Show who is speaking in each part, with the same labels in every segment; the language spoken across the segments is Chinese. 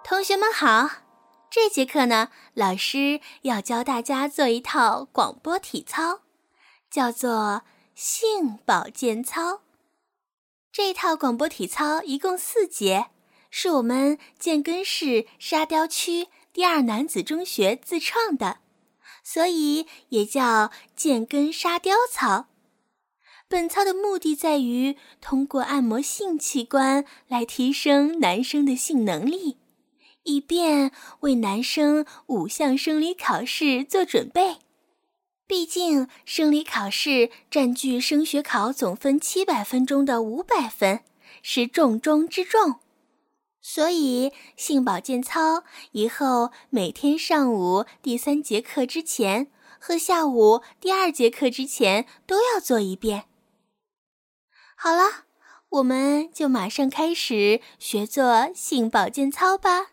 Speaker 1: 同学们好，这节课呢，老师要教大家做一套广播体操，叫做性保健操。这套广播体操一共4节，是我们建根市沙雕区第2男子中学自创的，所以也叫建根沙雕操。本操的目的在于通过按摩性器官来提升男生的性能力，以便为男生5项生理考试做准备。毕竟生理考试占据升学考总分700分中的500分，是重中之重。所以性保健操以后每天上午第3节课之前和下午第2节课之前都要做一遍。好了，我们就马上开始学做性保健操吧。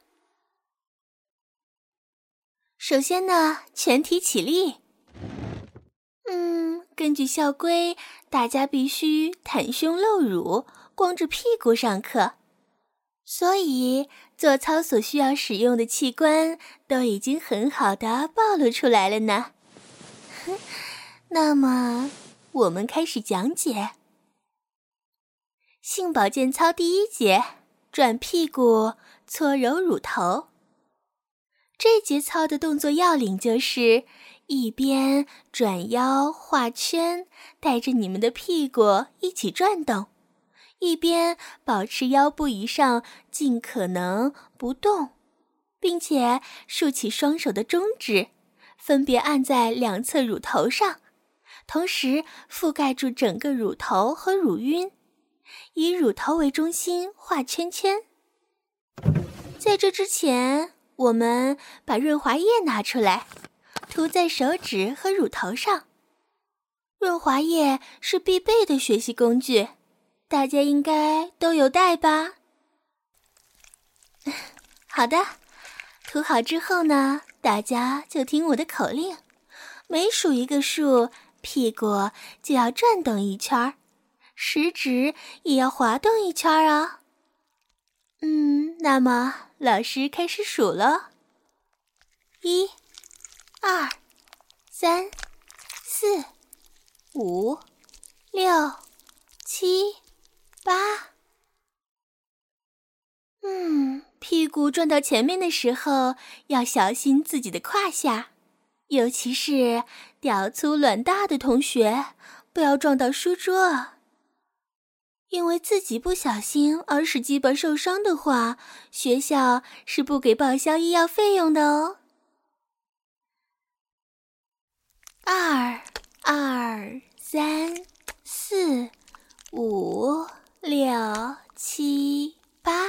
Speaker 1: 首先呢，全体起立。根据校规，大家必须袒胸露乳，光着屁股上课。所以做操所需要使用的器官都已经很好的暴露出来了呢。那么，我们开始讲解。性保健操第1节，转屁股，搓揉乳头。这节操的动作要领就是一边转腰画圈，带着你们的屁股一起转动，一边保持腰部以上尽可能不动，并且竖起双手的中指，分别按在2侧乳头上，同时覆盖住整个乳头和乳晕，以乳头为中心画圈圈。在这之前，我们把润滑液拿出来，涂在手指和乳头上。润滑液是必备的学习工具，大家应该都有带吧？好的，涂好之后呢，大家就听我的口令，每数一个数，屁股就要转动一圈，食指也要滑动一圈啊。那么老师开始数了，1、2、3、4、5、6、7、8。屁股转到前面的时候，要小心自己的胯下，尤其是屌粗卵大的同学，不要撞到书桌。因为自己不小心而使鸡巴受伤的话，学校是不给报销医药费用的哦。2、2、3、4、5、6、7、8，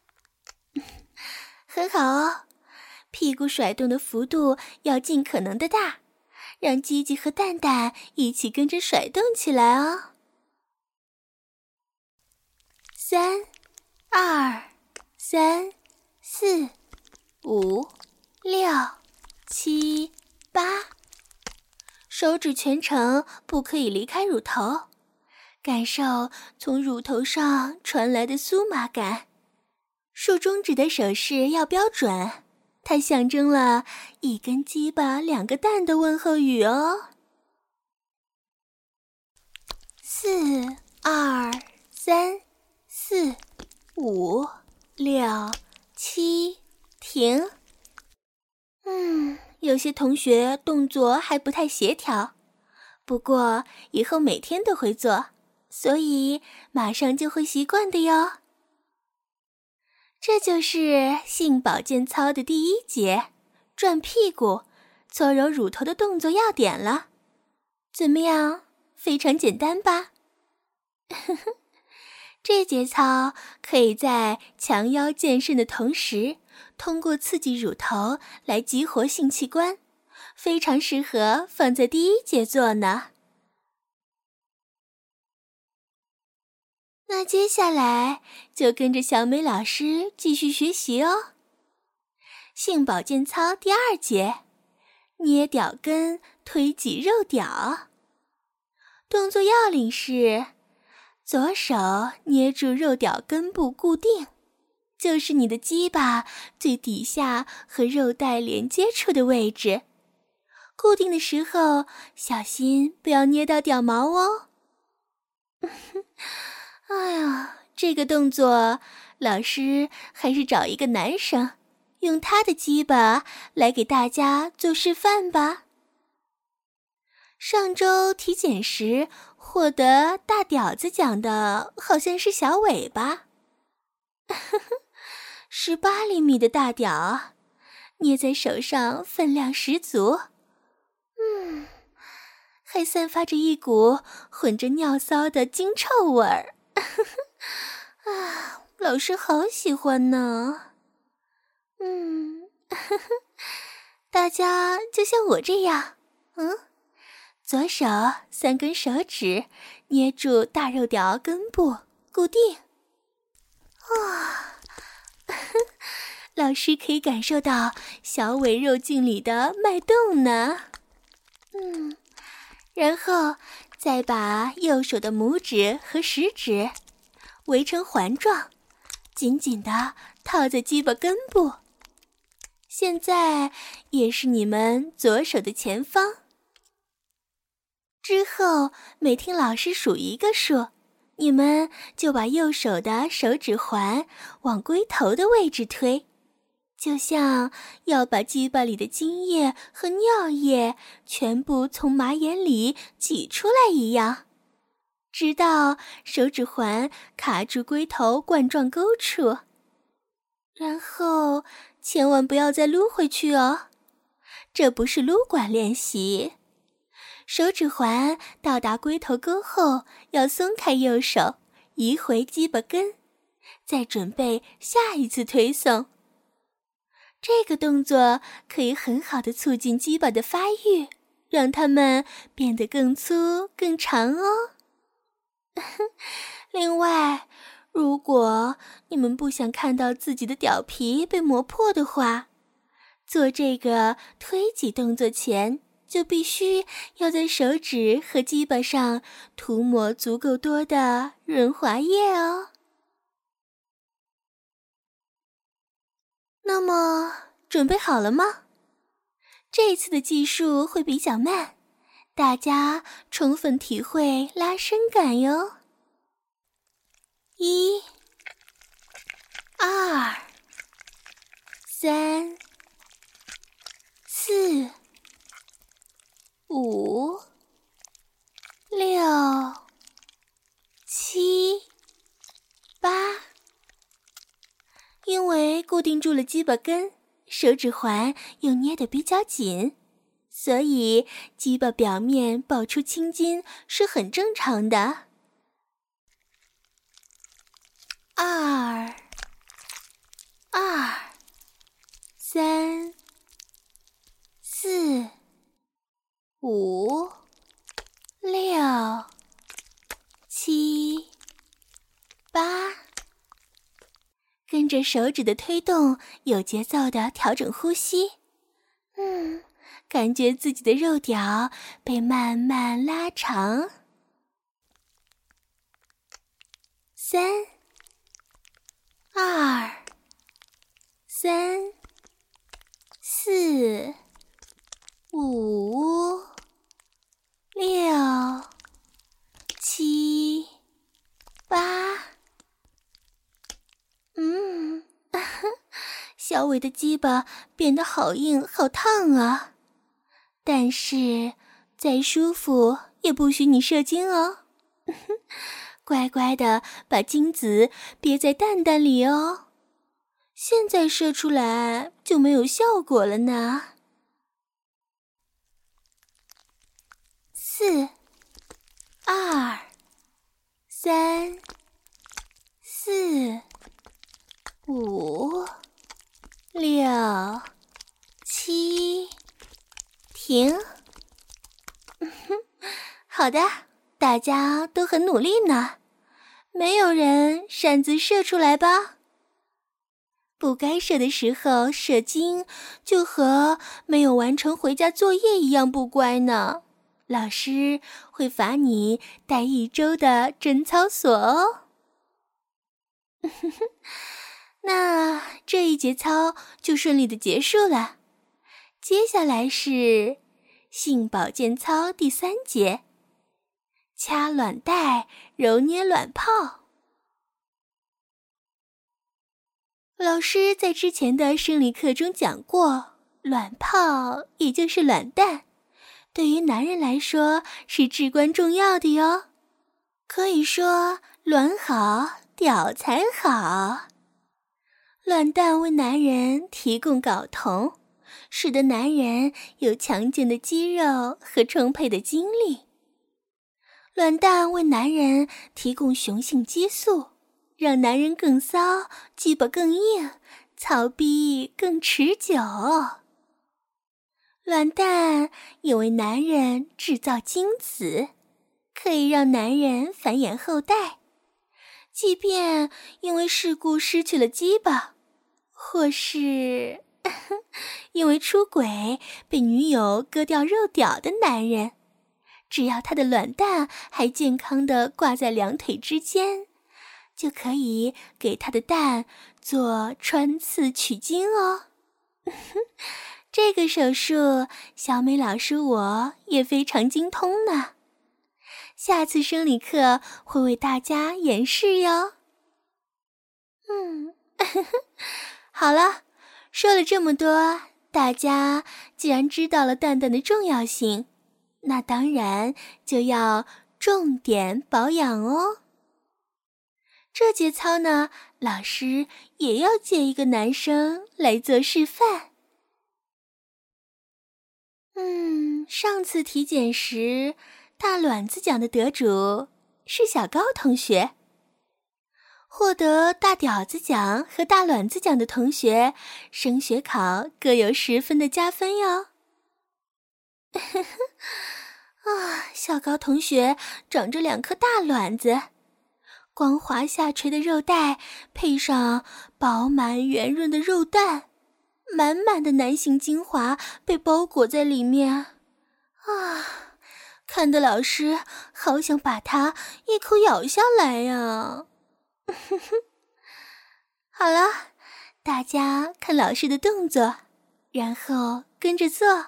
Speaker 1: 很好哦。屁股甩动的幅度要尽可能的大，让鸡鸡和蛋蛋一起跟着甩动起来哦。3、2、3、4、5、6、7、8，手指全程不可以离开乳头，感受从乳头上传来的酥麻感。竖中指的手势要标准，它象征了1根鸡巴2个蛋的问候语哦。4、2、3、4、5、6、7，停。有些同学动作还不太协调，不过以后每天都会做，所以马上就会习惯的哟。这就是性保健操的第1节，转屁股、搓揉乳头的动作要点了。怎么样？非常简单吧？这节操可以在强腰健肾的同时，通过刺激乳头来激活性器官，非常适合放在第1节做呢。那接下来就跟着小美老师继续学习哦。性保健操第2节，捏屌根，推挤肉屌。动作要领是：左手捏住肉屌根部固定， 就是你的鸡巴最底下和肉带连接处的位置。固定的时候，小心不要捏到屌毛哦。哎呀，这个动作，老师还是找一个男生，用他的鸡巴来给大家做示范吧。上周体检时获得大屌子奖的好像是小尾巴。18厘米的大屌，捏在手上分量十足。还散发着一股混着尿骚的精臭味儿。啊，老师好喜欢呢。大家就像我这样，左手3根手指捏住大肉屌根部固定。老师可以感受到小尾肉茎里的脉动呢。然后再把右手的拇指和食指围成环状，紧紧地套在鸡巴根部。现在也是你们左手的前方。之后每听老师数一个数，你们就把右手的手指环往龟头的位置推，就像要把鸡巴里的精液和尿液全部从马眼里挤出来一样，直到手指环卡住龟头冠状沟处。然后千万不要再撸回去哦，这不是撸管练习。手指环到达龟头沟后，要松开右手，移回鸡巴根，再准备下一次推送。这个动作可以很好的促进鸡巴的发育，让它们变得更粗更长哦。另外，如果你们不想看到自己的屌皮被磨破的话，做这个推挤动作前，就必须要在手指和鸡巴上涂抹足够多的润滑液哦。那么准备好了吗？这次的技术会比较慢，大家充分体会拉伸感哟。1、2、3、4、5、6、7、8。因为固定住了鸡巴根，手指环又捏得比较紧，所以鸡巴表面爆出青筋是很正常的。2、3、4、5、6、7、8。跟着手指的推动，有节奏地调整呼吸。感觉自己的肉屌被慢慢拉长。3、2、3、4、5、6、7、8。小伟的鸡巴变得好硬好烫啊，但是再舒服也不许你射精哦。乖乖的把精子憋在蛋蛋里哦，现在射出来就没有效果了呢。4、2、3、4、5、6、7，停。好的，大家都很努力呢，没有人擅自射出来吧？不该射的时候射精，就和没有完成回家作业一样不乖呢。老师会罚你待1周的贞操所哦。 那这一节操就顺利的结束了。接下来是性保健操第3节，掐卵带，揉捏卵泡。老师在之前的生理课中讲过，卵泡也就是卵蛋，对于男人来说是至关重要的哟。可以说，卵好，屌才好。卵蛋为男人提供睾酮，使得男人有强健的肌肉和充沛的精力。卵蛋为男人提供雄性激素，让男人更骚，鸡巴更硬，操逼更持久。卵蛋也为男人制造精子，可以让男人繁衍后代。即便因为事故失去了鸡巴，或是因为出轨被女友割掉肉屌的男人，只要他的卵蛋还健康地挂在两腿之间，就可以给他的蛋做穿刺取精哦。这个手术，小美老师我也非常精通呢。下次生理课会为大家演示哟。好了，说了这么多，大家既然知道了蛋蛋的重要性，那当然就要重点保养哦。这节操呢，老师也要借一个男生来做示范。上次体检时，大卵子奖的得主是小高同学。获得大屌子奖和大卵子奖的同学，升学考各有10分的加分哟。小高同学长着2颗大卵子，光滑下垂的肉带配上饱满圆润的肉蛋，满满的男性精华被包裹在里面。看得老师好想把它一口咬下来呀。好了，大家看老师的动作，然后跟着做。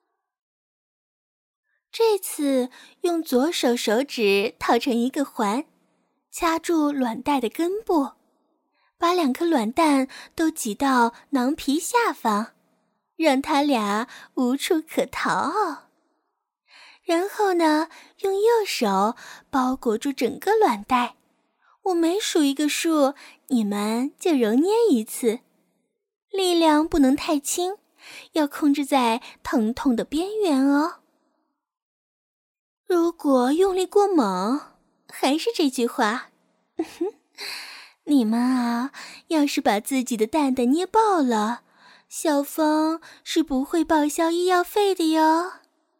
Speaker 1: 这次用左手手指套成一个环，掐住卵带的根部，把2颗卵蛋都挤到囊皮下方，让它俩无处可逃。然后呢，用右手包裹住整个卵带，我每数一个数，你们就揉捏一次，力量不能太轻，要控制在疼痛的边缘哦。如果用力过猛，还是这句话，你们啊，要是把自己的蛋蛋捏爆了，校方是不会报销医药费的哟。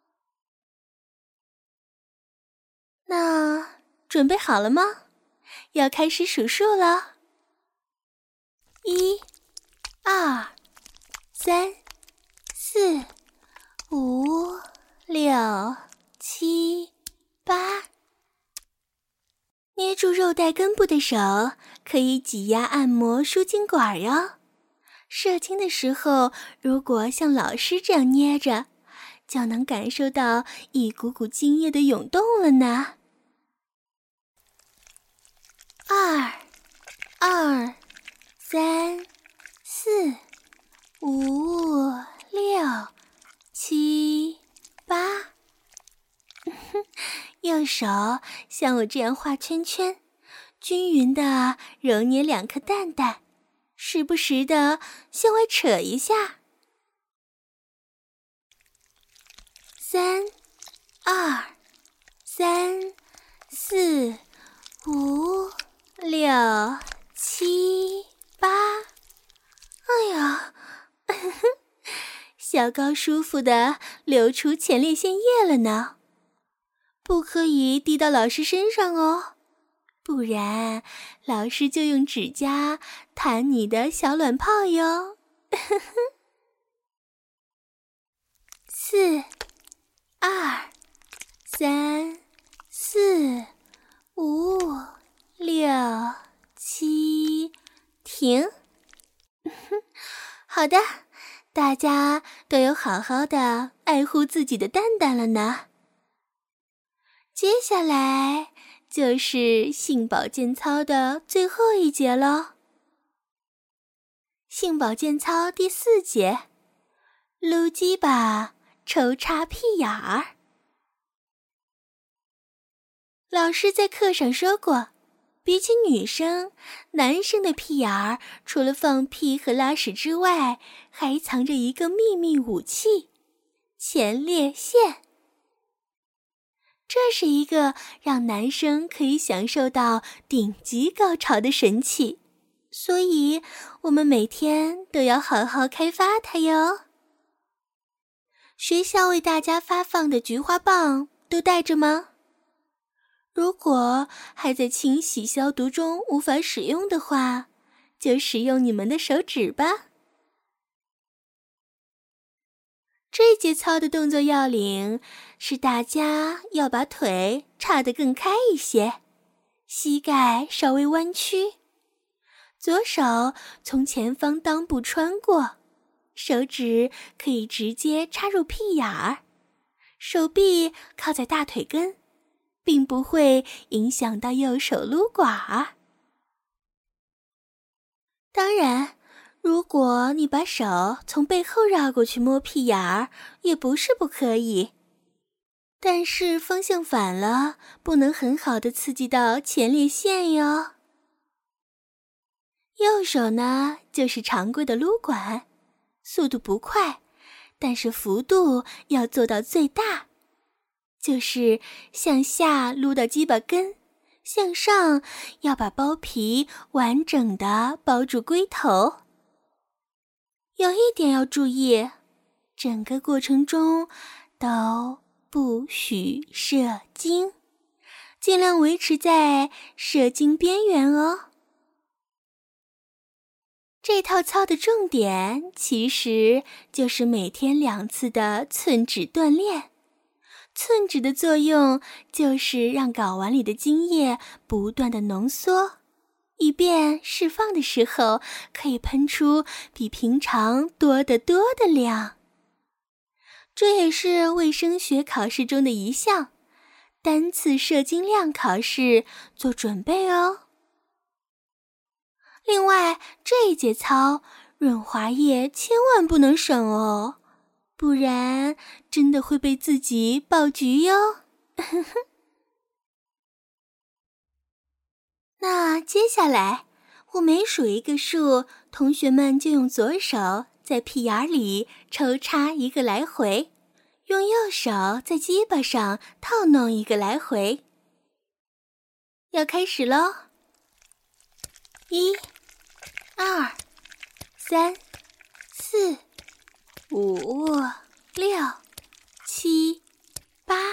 Speaker 1: 那准备好了吗？要开始数数了。1、2、3、4、5、6、7、8。捏住肉带根部的手可以挤压按摩输精管哟。射精的时候，如果像老师这样捏着，就能感受到一股股精液的涌动了呢。2、3、4、5、6、7、8。右手像我这样画圈圈，均匀地揉捏2颗蛋蛋，时不时地向外扯一下。3、3、4、5、6、7、8。哎呀，小高舒服地流出前列腺液了呢。不可以滴到老师身上哦，不然老师就用指甲弹你的小卵泡哟。4、3、4、5、6、7，停， 好的，大家都有好好的爱护自己的蛋蛋了呢。接下来就是性保健操的最后一节了。性保健操第4节，撸鸡巴，抽插屁眼儿。老师在课上说过，比起女生，男生的屁眼儿除了放屁和拉屎之外，还藏着一个秘密武器——前列腺。这是一个让男生可以享受到顶级高潮的神器，所以我们每天都要好好开发它哟。学校为大家发放的菊花棒都带着吗？如果还在清洗消毒中无法使用的话，就使用你们的手指吧。这节操的动作要领是大家要把腿叉得更开一些，膝盖稍微弯曲，左手从前方裆部穿过，手指可以直接插入屁眼儿，手臂靠在大腿根，并不会影响到右手撸管儿。当然，如果你把手从背后绕过去摸屁眼儿，也不是不可以。但是方向反了，不能很好的刺激到前列腺哟。右手呢，就是常规的撸管，速度不快，但是幅度要做到最大，就是向下撸到鸡巴根，向上要把包皮完整的包住龟头。有一点要注意，整个过程中都不许射精，尽量维持在射精边缘哦。这套操的重点其实就是每天2次的寸指锻炼。寸指的作用就是让睾丸里的精液不断的浓缩，以便释放的时候可以喷出比平常多得多的量。这也是卫生学考试中的一项，单次射精量考试做准备哦。另外，这一节操润滑液千万不能省哦，不然真的会被自己爆菊哟。那接下来，我每数一个数，同学们就用左手在屁眼里抽插1个来回，用右手在鸡巴上套弄1个来回。要开始咯！1、2、3、4、5、6、7、8。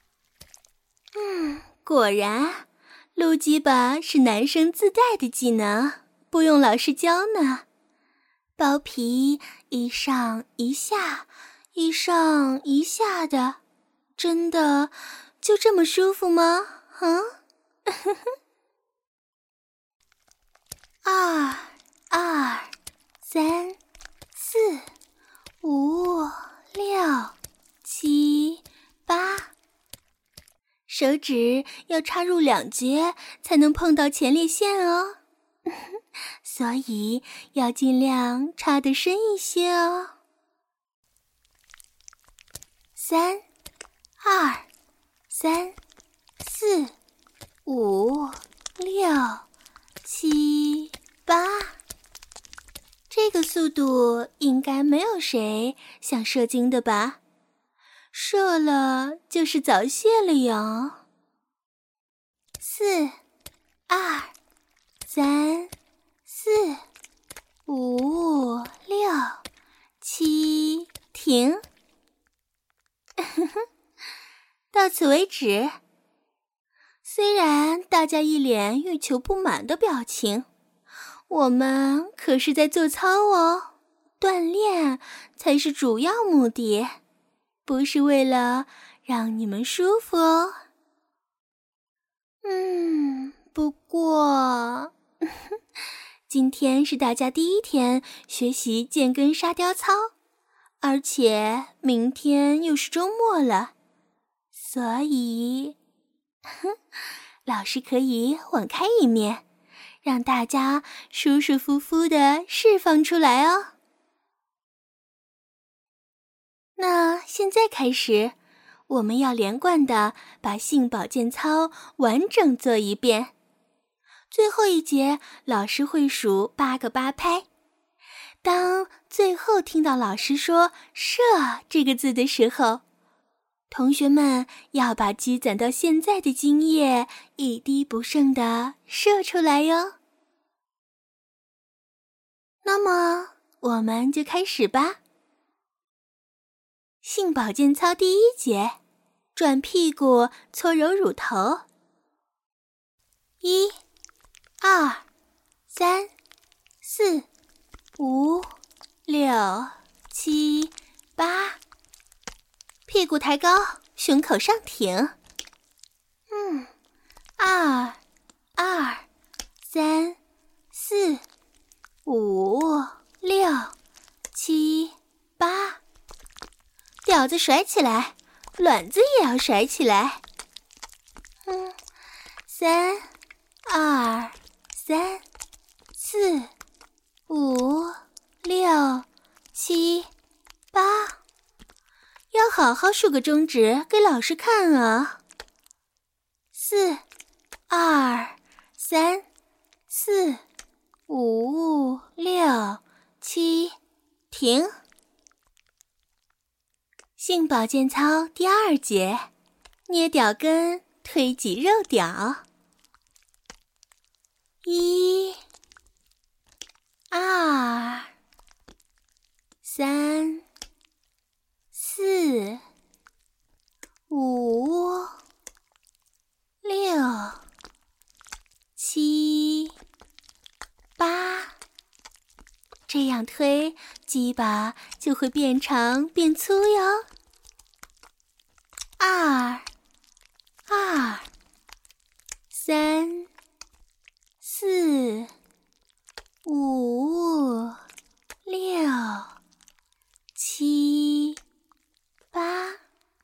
Speaker 1: 果然，撸鸡巴是男生自带的技能，不用老师教呢。包皮一上一下，一上一下的，真的就这么舒服吗？2、2、3、4、5、6、7、8。手指要插入2节才能碰到前列腺哦，所以要尽量插得深一些哦。3、2、3、4、5、6、7、8。这个速度应该没有谁想射精的吧？射了就是早泄了哟。4、2、3、4、5、6、7，停。到此为止。虽然大家一脸欲求不满的表情，我们可是在做操哦，锻炼才是主要目的，不是为了让你们舒服哦。不过今天是大家第一天学习健根沙雕操，而且明天又是周末了，所以老师可以网开一面，让大家舒舒服服地释放出来哦。那现在开始，我们要连贯地把性保健操完整做一遍。最后一节，老师会数8个8拍。当最后听到老师说“射”这个字的时候，同学们要把积攒到现在的精液一滴不剩地射出来哟。那么，我们就开始吧。性保健操第1节，转屁股搓揉乳头。1、2、3、4、5、6、7、8，屁股抬高，胸口上挺。2、3、4、5、6、7、8，屌子甩起来，卵子也要甩起来。3、2、3、4、5、6、7、8，要好好竖个中指给老师看啊。4、2、3、4、5、6、7，停。性保健操第2节，捏屌根，推挤肉屌。1、2、3、4、5、6、7、8，这样推，鸡巴就会变长变粗哟。2、3、4、5、6、7、8，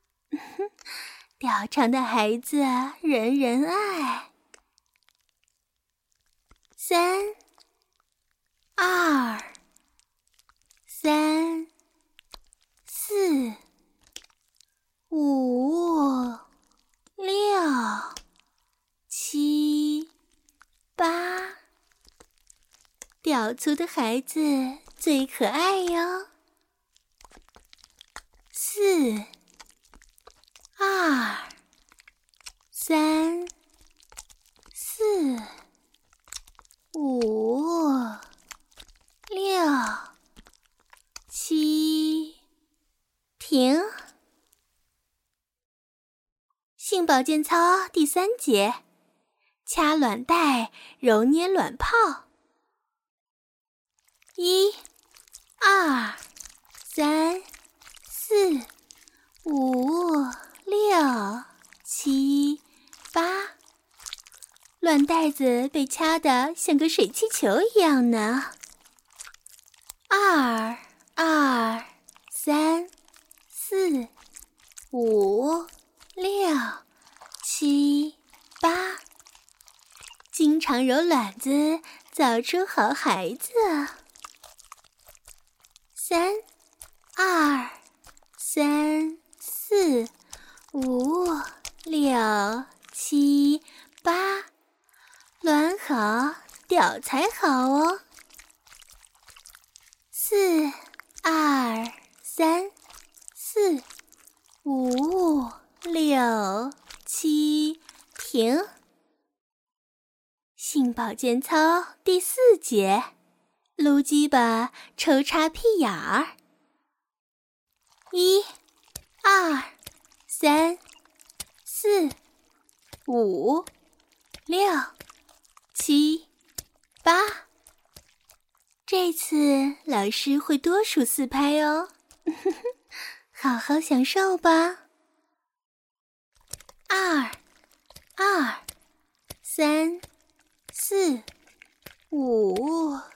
Speaker 1: 屌长的孩子人人爱。3、2、3、4、5、6、7、8，屌粗的孩子最可爱哟。4、2、3、4、5、6、7，停。性保健操第3节，掐卵带，揉捏卵泡。1、2、3、4、5、6、7、8，卵带子被掐得像个水气球一样呢。2、3、4、5、6、7、8，经常揉卵子，造出好孩子。3、2、3、4、5、6、7、8，卵好，屌才好哦。4、2、3、4、5、6、7，停。性保健操第4节，撸鸡巴，抽插屁眼儿。1、2、3、4、5、6、7、8，这次老师会多数4拍哦，好好享受吧。2、3、4、5、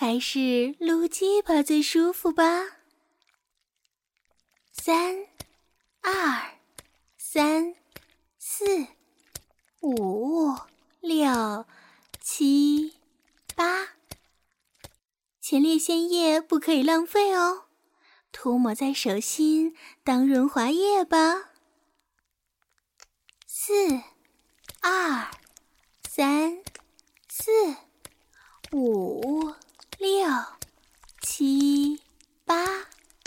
Speaker 1: 还是撸鸡巴最舒服吧。3、2、3、4、5、6、7、8。前列腺液不可以浪费哦，涂抹在手心当润滑液吧。4、2、3、4、5、6、7、8。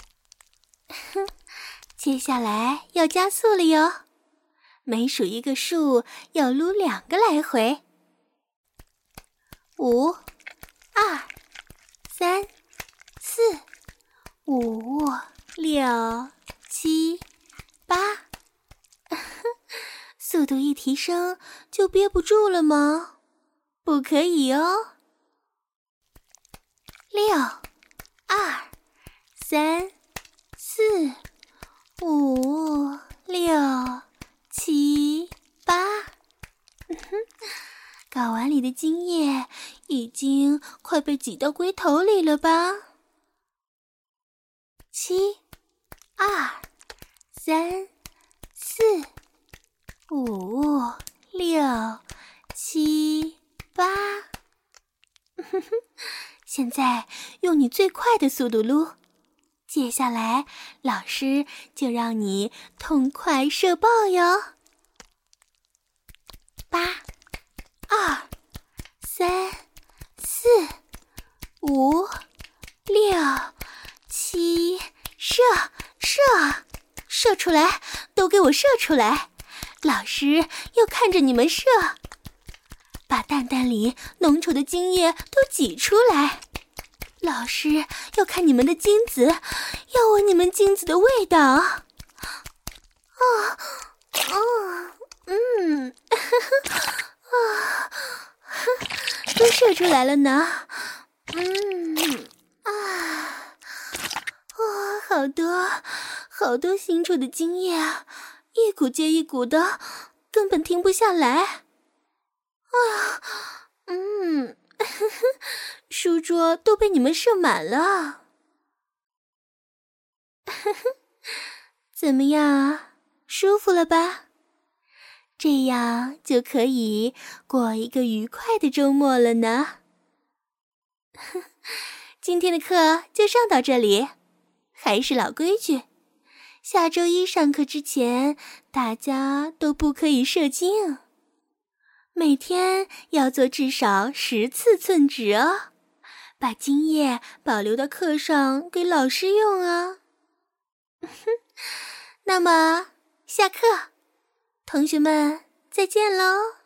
Speaker 1: 接下来要加速了哟，每数一个数要撸2个来回。5、2、3、4、5、6、7、8。速度一提升就憋不住了吗？不可以哦。6、2、3、4、5、6、7、8。睾丸里的精液已经快被挤到龟头里了吧？7、2、3、4、5、6、7、8。现在用你最快的速度撸，接下来老师就让你痛快射爆哟。8、2、3、4、5、6、7，射出来，都给我射出来！老师要看着你们射，把蛋蛋里浓稠的精液都挤出来。老师要看你们的精子，要闻你们精子的味道。都射出来了呢。好多新出的精液啊，一股接一股的，根本停不下来。书桌都被你们射满了。怎么样啊？舒服了吧？这样就可以过一个愉快的周末了呢。今天的课就上到这里，还是老规矩，下周一上课之前，大家都不可以射精，每天要做至少10次寸指哦，把精液保留到课上给老师用啊。那么下课，同学们再见喽。